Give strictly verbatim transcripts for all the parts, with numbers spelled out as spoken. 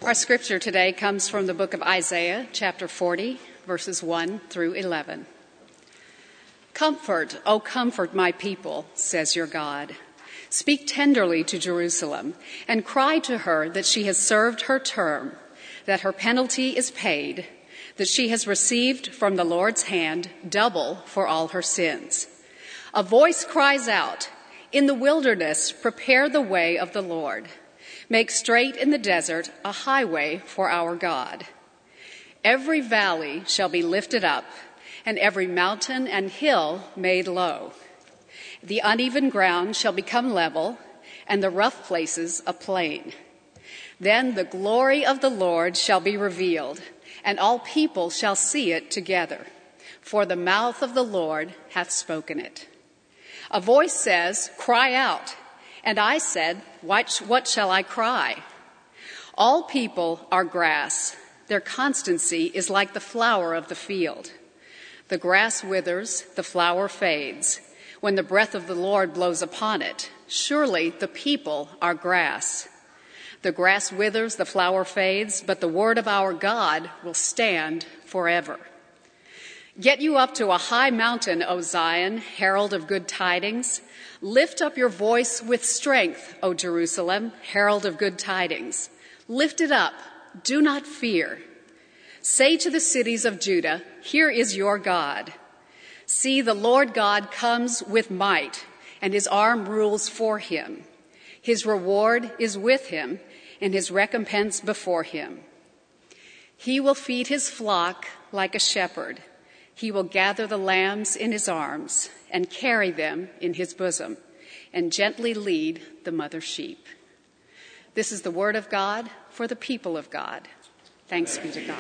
Our scripture today comes from the book of Isaiah, chapter forty, verses one through eleven. Comfort, O comfort my people, says your God. Speak tenderly to Jerusalem and cry to her that she has served her term, that her penalty is paid, that she has received from the Lord's hand double for all her sins. A voice cries out, "In the wilderness, prepare the way of the Lord. Make straight in the desert a highway for our God. Every valley shall be lifted up, and every mountain and hill made low. The uneven ground shall become level, and the rough places a plain. Then the glory of the Lord shall be revealed, and all people shall see it together, for the mouth of the Lord hath spoken it." A voice says, "Cry out." And I said, what, what shall I cry? All people are grass. Their constancy is like the flower of the field. The grass withers, the flower fades. When the breath of the Lord blows upon it, surely the people are grass. The grass withers, the flower fades, but the word of our God will stand forever. Get you up to a high mountain, O Zion, herald of good tidings. Lift up your voice with strength, O Jerusalem, herald of good tidings. Lift it up, do not fear. Say to the cities of Judah, here is your God. See, the Lord God comes with might, and his arm rules for him. His reward is with him, and his recompense before him. He will feed his flock like a shepherd. He will gather the lambs in his arms and carry them in his bosom and gently lead the mother sheep. This is the word of God for the people of God. Thanks be to God.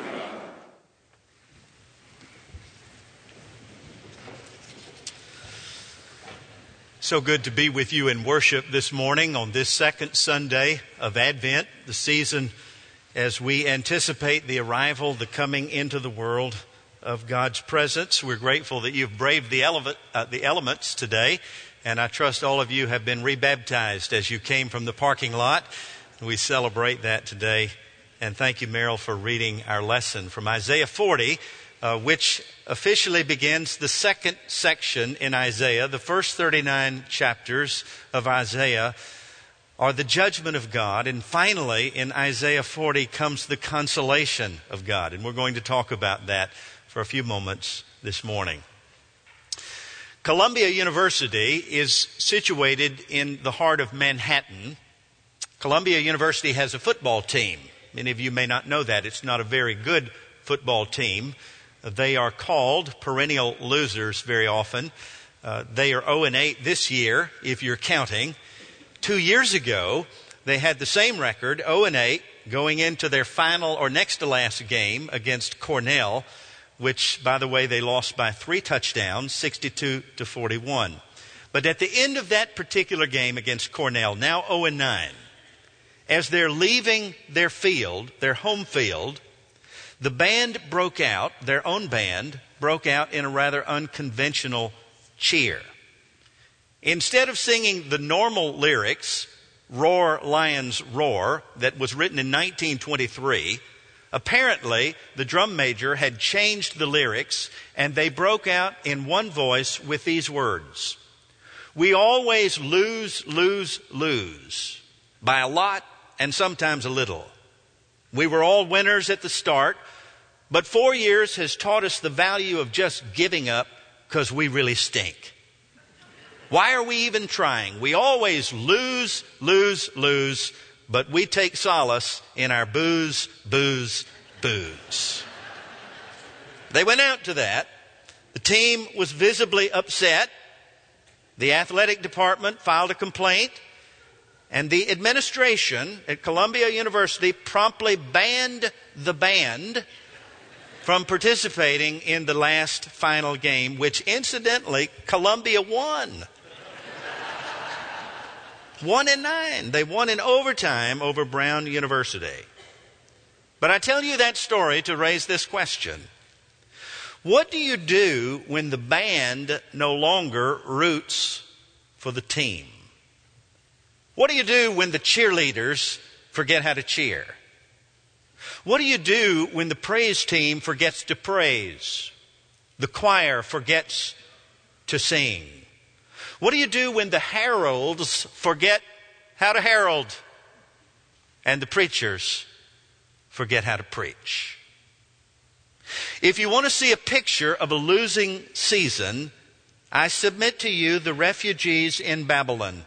So good to be with you in worship this morning on this second Sunday of Advent, the season as we anticipate the arrival, the coming into the world of God's presence. We're grateful that you've braved the, ele- uh, the elements today, and I trust all of you have been rebaptized as you came from the parking lot. We celebrate that today, and thank you, Merrill, for reading our lesson from Isaiah forty, uh, which officially begins the second section in Isaiah. The first thirty-nine chapters of Isaiah are the judgment of God, and finally in Isaiah forty comes the consolation of God, and we're going to talk about that for a few moments this morning. Columbia University is situated in the heart of Manhattan. Columbia University has a football team. Many of you may not know that. It's not a very good football team. They are called perennial losers very often. Uh, they are oh and eight this year, if you're counting. Two years ago, they had the same record, oh and eight, going into their final or next to last game against Cornell, which, by the way, they lost by three touchdowns, sixty-two to forty-one. But at the end of that particular game against Cornell, now oh and nine, as they're leaving their field, their home field, the band broke out, their own band, broke out in a rather unconventional cheer. Instead of singing the normal lyrics, Roar, Lions, Roar, that was written in nineteen twenty-three, apparently, the drum major had changed the lyrics, and they broke out in one voice with these words: "We always lose, lose, lose, by a lot and sometimes a little. We were all winners at the start, but four years has taught us the value of just giving up because we really stink. Why are we even trying? We always lose, lose, lose, but we take solace in our booze, booze, booze." They went out to that. The team was visibly upset. The athletic department filed a complaint, and the administration at Columbia University promptly banned the band from participating in the last final game, which incidentally, Columbia won. One and nine. They won in overtime over Brown University. But I tell you that story to raise this question. What do you do when the band no longer roots for the team? What do you do when the cheerleaders forget how to cheer? What do you do when the praise team forgets to praise? The choir forgets to sing? What do you do when the heralds forget how to herald and the preachers forget how to preach? If you want to see a picture of a losing season, I submit to you the refugees in Babylon.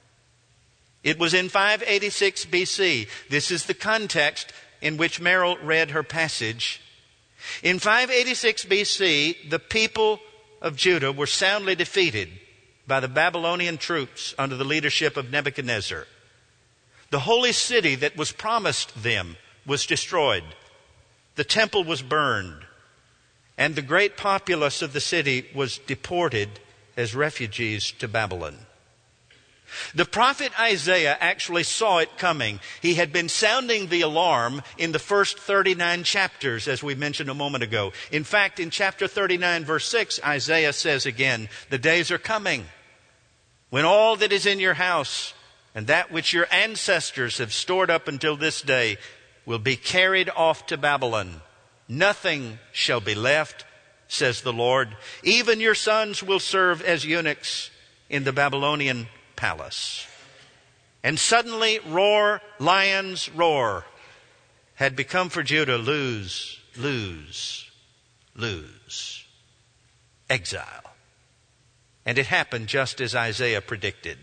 It was in five eighty-six B C. This is the context in which Merrill read her passage. In five eighty-six B C, the people of Judah were soundly defeated by the Babylonian troops under the leadership of Nebuchadnezzar. The holy city that was promised them was destroyed. The temple was burned, and the great populace of the city was deported as refugees to Babylon. The prophet Isaiah actually saw it coming. He had been sounding the alarm in the first thirty-nine chapters, as we mentioned a moment ago. In fact, in chapter thirty-nine, verse six, Isaiah says again, "The days are coming when all that is in your house and that which your ancestors have stored up until this day will be carried off to Babylon. Nothing shall be left, says the Lord. Even your sons will serve as eunuchs in the Babylonian palace." And suddenly, roar, lions, roar, had become for Judah lose, lose, lose, exile. And it happened just as Isaiah predicted.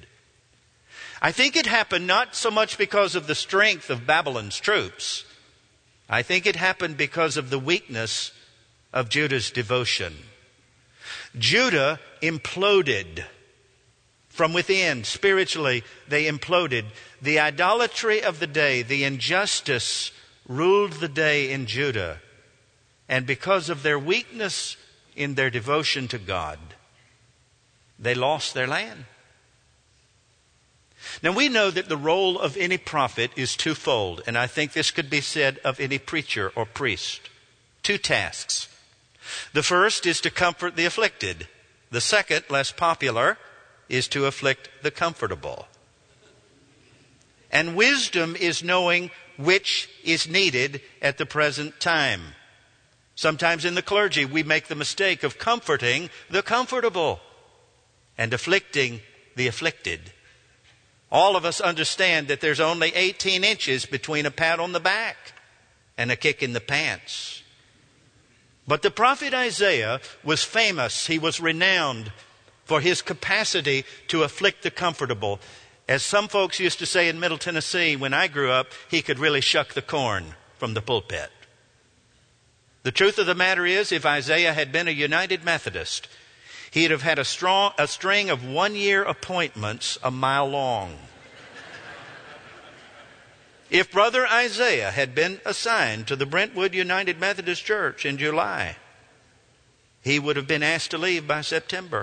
I think it happened not so much because of the strength of Babylon's troops. I think it happened because of the weakness of Judah's devotion. Judah imploded from within. Spiritually, they imploded. The idolatry of the day, the injustice ruled the day in Judah. And because of their weakness in their devotion to God, they lost their land. Now we know that the role of any prophet is twofold, and I think this could be said of any preacher or priest. Two tasks. The first is to comfort the afflicted. The second, less popular, is to afflict the comfortable. And wisdom is knowing which is needed at the present time. Sometimes in the clergy we make the mistake of comforting the comfortable and afflicting the afflicted. All of us understand that there's only eighteen inches between a pat on the back and a kick in the pants. But the prophet Isaiah was famous. He was renowned for his capacity to afflict the comfortable. As some folks used to say in Middle Tennessee when I grew up, he could really shuck the corn from the pulpit. The truth of the matter is, if Isaiah had been a United Methodist, he'd have had a, strong, a string of one-year appointments a mile long. If Brother Isaiah had been assigned to the Brentwood United Methodist Church in July, he would have been asked to leave by September.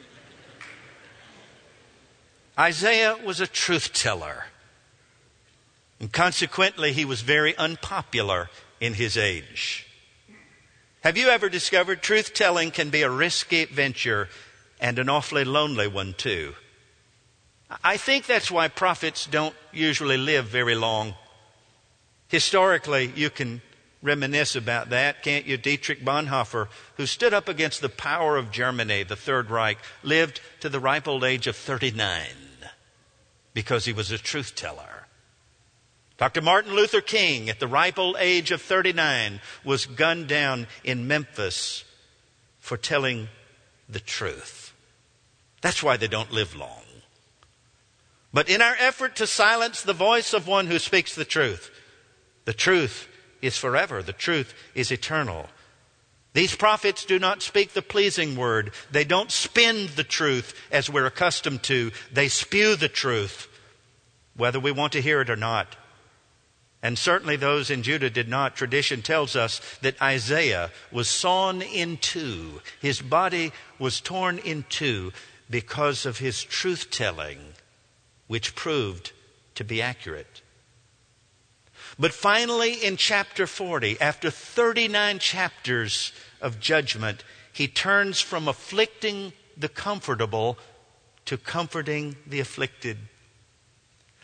Isaiah was a truth teller, and consequently he was very unpopular in his age. Have you ever discovered truth telling can be a risky venture and an awfully lonely one too? I think that's why prophets don't usually live very long. Historically, you can reminisce about that, can't you? Dietrich Bonhoeffer, who stood up against the power of Germany, the Third Reich, lived to the ripe old age of thirty-nine because he was a truth teller. Doctor Martin Luther King, at the ripe old age of thirty-nine, was gunned down in Memphis for telling the truth. That's why they don't live long. But in our effort to silence the voice of one who speaks the truth, the truth is forever. The truth is eternal. These prophets do not speak the pleasing word. They don't spin the truth as we're accustomed to. They spew the truth, whether we want to hear it or not. And certainly those in Judah did not. Tradition tells us that Isaiah was sawn in two. His body was torn in two because of his truth-telling, which proved to be accurate. But finally, in chapter forty, after thirty-nine chapters of judgment, he turns from afflicting the comfortable to comforting the afflicted.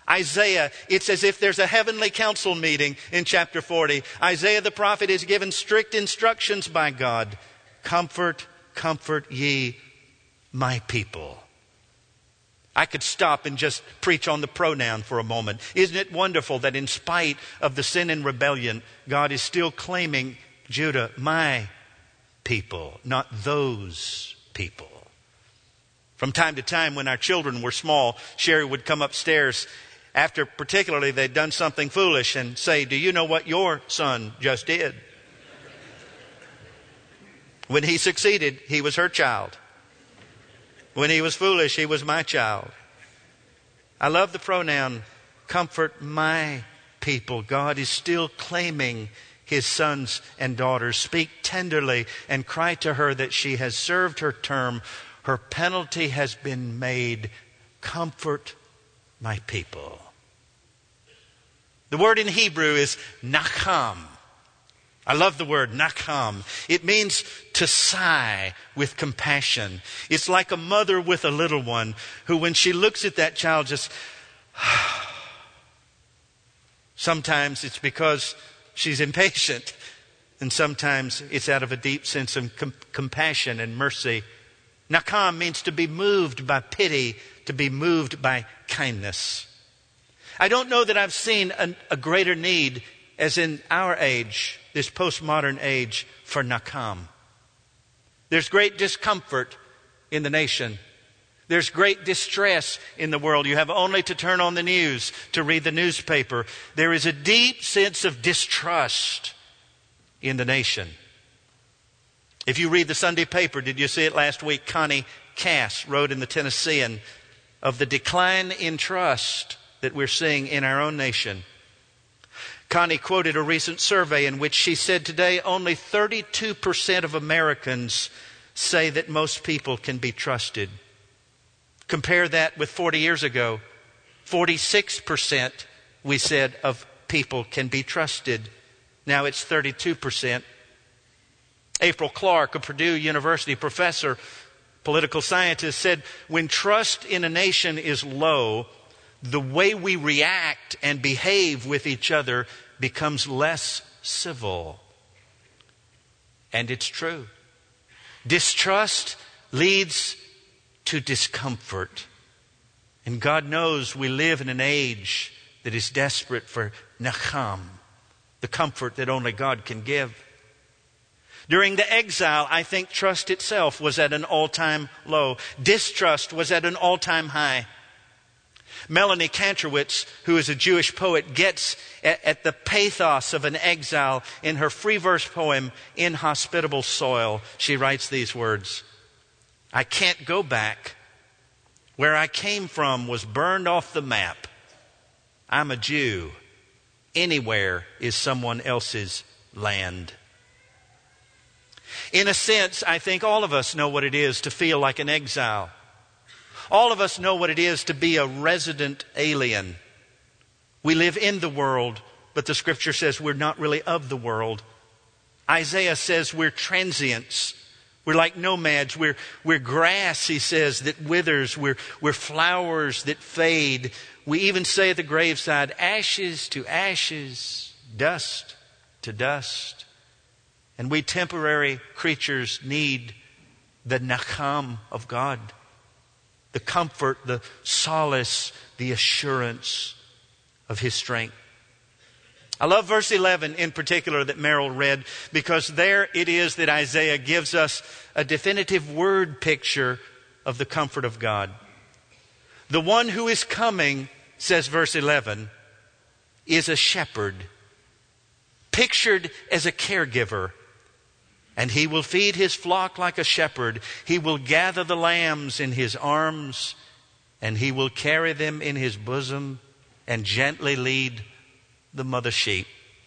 Isaiah, it's as if there's a heavenly council meeting in chapter forty. Isaiah the prophet is given strict instructions by God. Comfort, comfort ye my people. I could stop and just preach on the pronoun for a moment. Isn't it wonderful that in spite of the sin and rebellion, God is still claiming Judah, my people, not those people. From time to time when our children were small, Sherry would come upstairs after particularly they'd done something foolish and say, do you know what your son just did? When he succeeded, he was her child. When he was foolish, he was my child. I love the pronoun, comfort my people. God is still claiming his sons and daughters. Speak tenderly and cry to her that she has served her term. Her penalty has been made. Comfort my people. The word in Hebrew is nacham. I love the word nacham. It means to sigh with compassion. It's like a mother with a little one who, when she looks at that child, just... Sometimes it's because she's impatient. And sometimes it's out of a deep sense of com- compassion and mercy. Nacham means to be moved by pity, to be moved by kindness. I don't know that I've seen a, a greater need as in our age, this postmodern age, for nacham. There's great discomfort in the nation. There's great distress in the world. You have only to turn on the news to read the newspaper. There is a deep sense of distrust in the nation. If you read the Sunday paper, did you see it last week? Connie Cass wrote in the Tennessean of the decline in trust that we're seeing in our own nation. Connie quoted a recent survey in which she said today only thirty-two percent of Americans say that most people can be trusted. Compare that with forty years ago. forty-six percent, we said, of people can be trusted. Now it's thirty-two percent. April Clark, a Purdue University professor, political scientist, said, when trust in a nation is low, the way we react and behave with each other becomes less civil. And it's true. Distrust leads to discomfort. And God knows we live in an age that is desperate for nacham, the comfort that only God can give. During the exile, I think trust itself was at an all-time low. Distrust was at an all-time high. Melanie Kantrowitz, who is a Jewish poet, gets at, at the pathos of an exile in her free verse poem, Inhospitable Soil. She writes these words, I can't go back. Where I came from was burned off the map. I'm a Jew. Anywhere is someone else's land. In a sense, I think all of us know what it is to feel like an exile. All of us know what it is to be a resident alien. We live in the world, but the scripture says we're not really of the world. Isaiah says we're transients. We're like nomads. We're, we're grass, he says, that withers. We're, we're flowers that fade. We even say at the graveside, ashes to ashes, dust to dust. And we temporary creatures need the nacham of God. The comfort, the solace, the assurance of his strength. I love verse eleven in particular that Merrill read, because there it is that Isaiah gives us a definitive word picture of the comfort of God. The one who is coming, says verse eleven, is a shepherd, pictured as a caregiver. And he will feed his flock like a shepherd. He will gather the lambs in his arms, and he will carry them in his bosom and gently lead the mother sheep.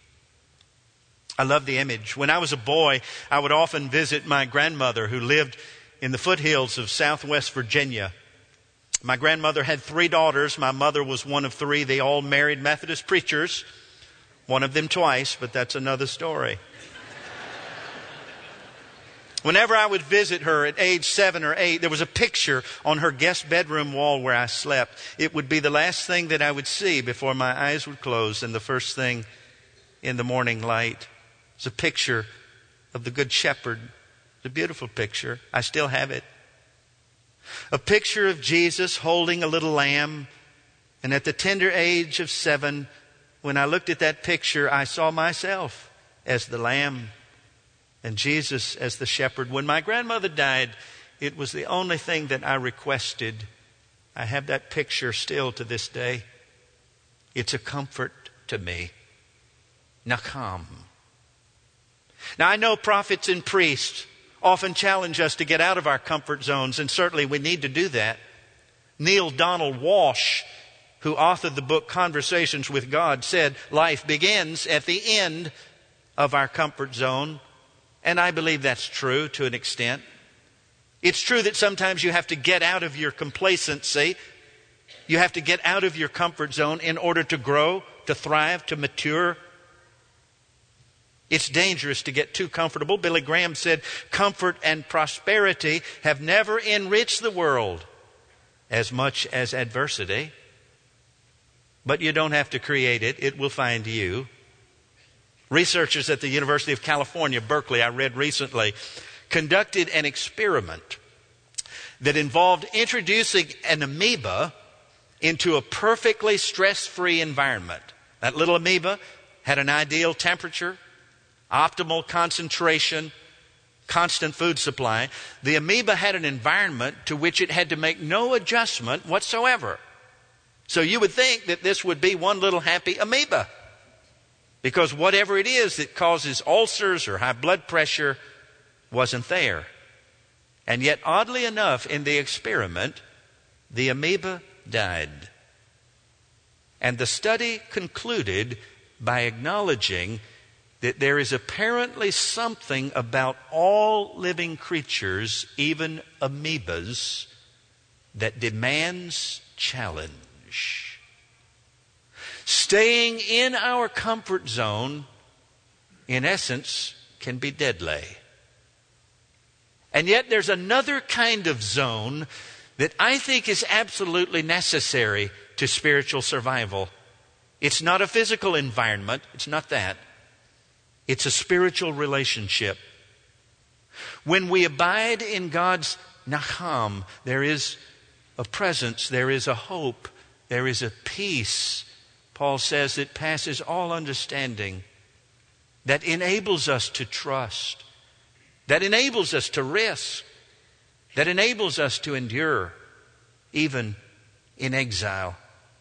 I love the image. When I was a boy, I would often visit my grandmother who lived in the foothills of Southwest Virginia. My grandmother had three daughters. My mother was one of three. They all married Methodist preachers. One of them twice, but that's another story. Whenever I would visit her at age seven or eight, there was a picture on her guest bedroom wall where I slept. It would be the last thing that I would see before my eyes would close and the first thing in the morning light. It's a picture of the Good Shepherd. It's a beautiful picture. I still have it. A picture of Jesus holding a little lamb. And at the tender age of seven, when I looked at that picture, I saw myself as the lamb and Jesus as the shepherd. When my grandmother died, it was the only thing that I requested. I have that picture still to this day. It's a comfort to me. Nacham. Now I know prophets and priests often challenge us to get out of our comfort zones, and certainly we need to do that. Neil Donald Walsh, who authored the book Conversations with God, said life begins at the end of our comfort zone. And I believe that's true to an extent. It's true that sometimes you have to get out of your complacency. You have to get out of your comfort zone in order to grow, to thrive, to mature. It's dangerous to get too comfortable. Billy Graham said, comfort and prosperity have never enriched the world as much as adversity. But you don't have to create it. It will find you. Researchers at the University of California, Berkeley, I read recently, conducted an experiment that involved introducing an amoeba into a perfectly stress-free environment. That little amoeba had an ideal temperature, optimal concentration, constant food supply. The amoeba had an environment to which it had to make no adjustment whatsoever. So you would think that this would be one little happy amoeba, because whatever it is that causes ulcers or high blood pressure wasn't there. And yet, oddly enough, in the experiment, the amoeba died. And the study concluded by acknowledging that there is apparently something about all living creatures, even amoebas, that demands challenge. Staying in our comfort zone, in essence, can be deadly. And yet there's another kind of zone that I think is absolutely necessary to spiritual survival. It's not a physical environment. It's not that. It's a spiritual relationship. When we abide in God's Nacham, there is a presence, there is a hope, there is a peace, Paul says, that passes all understanding, that enables us to trust, that enables us to risk, that enables us to endure, even in exile.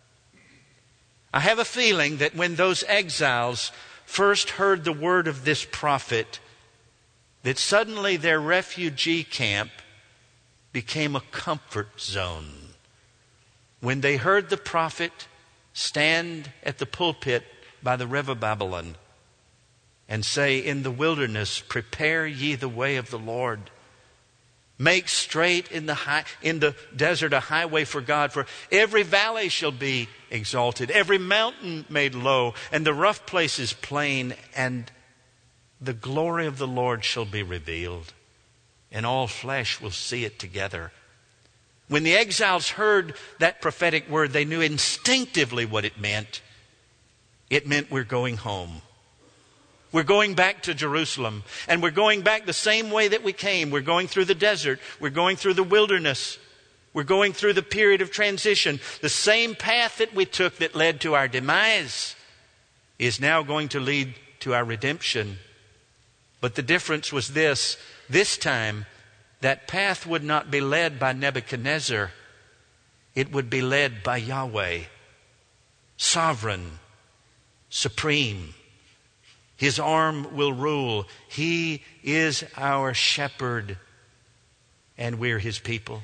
I have a feeling that when those exiles first heard the word of this prophet, that suddenly their refugee camp became a comfort zone. When they heard the prophet stand at the pulpit by the river Babylon and say, in the wilderness, prepare ye the way of the Lord. Make straight in the high, in the desert a highway for God, for every valley shall be exalted, every mountain made low, and the rough places plain, and the glory of the Lord shall be revealed, and all flesh will see it together. When the exiles heard that prophetic word, they knew instinctively what it meant. It meant we're going home. We're going back to Jerusalem, and we're going back the same way that we came. We're going through the desert. We're going through the wilderness. We're going through the period of transition. The same path that we took that led to our demise is now going to lead to our redemption. But the difference was this. This time, that path would not be led by Nebuchadnezzar. It would be led by Yahweh, sovereign, supreme. His arm will rule. He is our shepherd, and we're his people.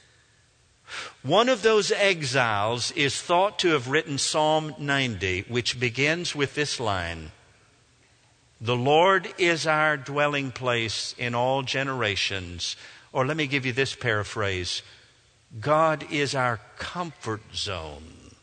One of those exiles is thought to have written Psalm ninety, which begins with this line: "The Lord is our dwelling place in all generations." Or let me give you this paraphrase: God is our comfort zone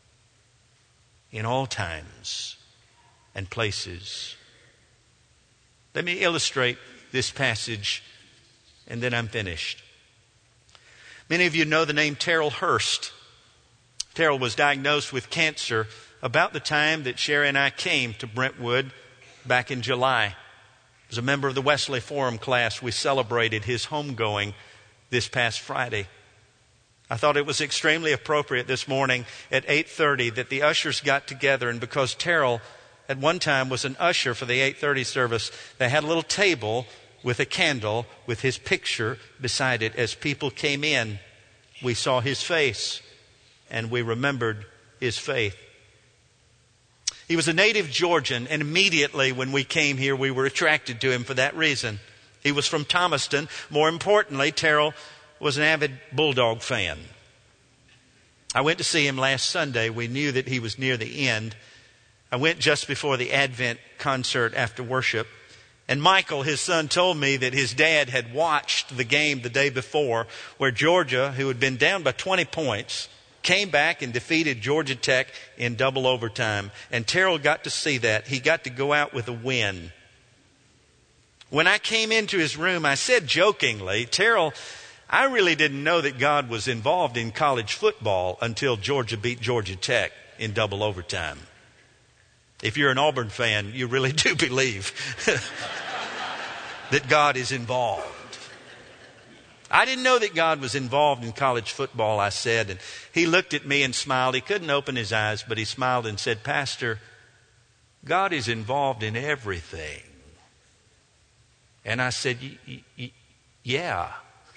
in all times and places. Let me illustrate this passage and then I'm finished. Many of you know the name Terrell Hurst. Terrell was diagnosed with cancer about the time that Sherry and I came to Brentwood back in July. As a member of the Wesley Forum class, we celebrated his homegoing this past Friday. I thought it was extremely appropriate this morning at eight thirty that the ushers got together, and because Terrell at one time was an usher for the eight thirty service, they had a little table with a candle with his picture beside it. As people came in, we saw his face and we remembered his faith. He was a native Georgian, and immediately when we came here, we were attracted to him for that reason. He was from Thomaston. More importantly, Terrell was an avid Bulldog fan. I went to see him last Sunday. We knew that he was near the end. I went just before the Advent concert after worship. And Michael, his son, told me that his dad had watched the game the day before where Georgia, who had been down by twenty points, came back and defeated Georgia Tech in double overtime. And Terrell got to see that. He got to go out with a win. When I came into his room, I said jokingly, Terrell, I really didn't know that God was involved in college football until Georgia beat Georgia Tech in double overtime. If you're an Auburn fan, you really do believe that God is involved. I didn't know that God was involved in college football, I said. And he looked at me and smiled. He couldn't open his eyes, but he smiled and said, Pastor, God is involved in everything. And I said, y- y- yeah.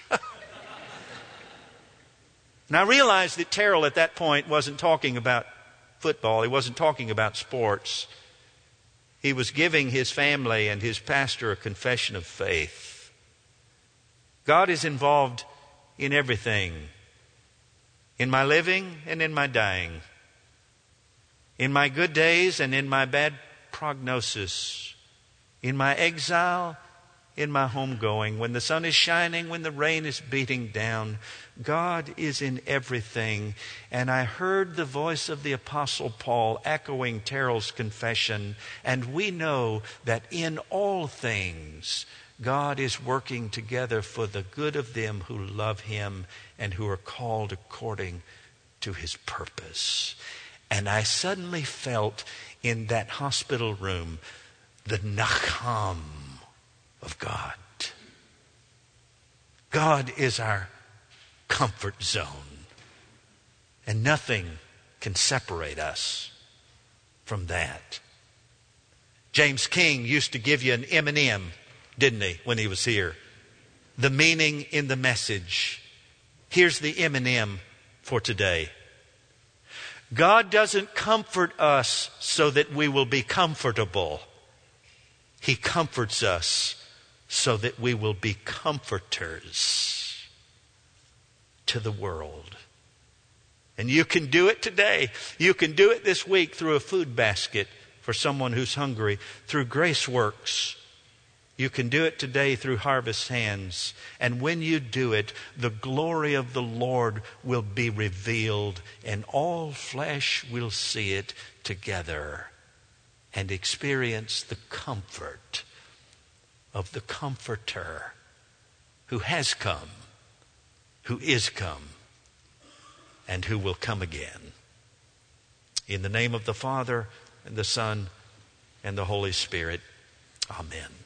And I realized that Terrell at that point wasn't talking about football. He wasn't talking about sports. He was giving his family and his pastor a confession of faith. God is involved in everything. In my living and in my dying. In my good days and in my bad prognosis. In my exile, in my homegoing. When the sun is shining, when the rain is beating down. God is in everything. And I heard the voice of the Apostle Paul echoing Terrell's confession. And we know that in all things, God is working together for the good of them who love Him and who are called according to His purpose. And I suddenly felt in that hospital room the nacham of God. God is our comfort zone. And nothing can separate us from that. James King used to give you an M and M, didn't he, when he was here? The meaning in the message. Here's the M and M for today. God doesn't comfort us so that we will be comfortable. He comforts us so that we will be comforters to the world. And you can do it today. You can do it this week through a food basket for someone who's hungry, through Grace Works. You can do it today through Harvest Hands. And when you do it, the glory of the Lord will be revealed, and all flesh will see it together and experience the comfort of the Comforter who has come, who is come, and who will come again. In the name of the Father, and the Son, and the Holy Spirit. Amen.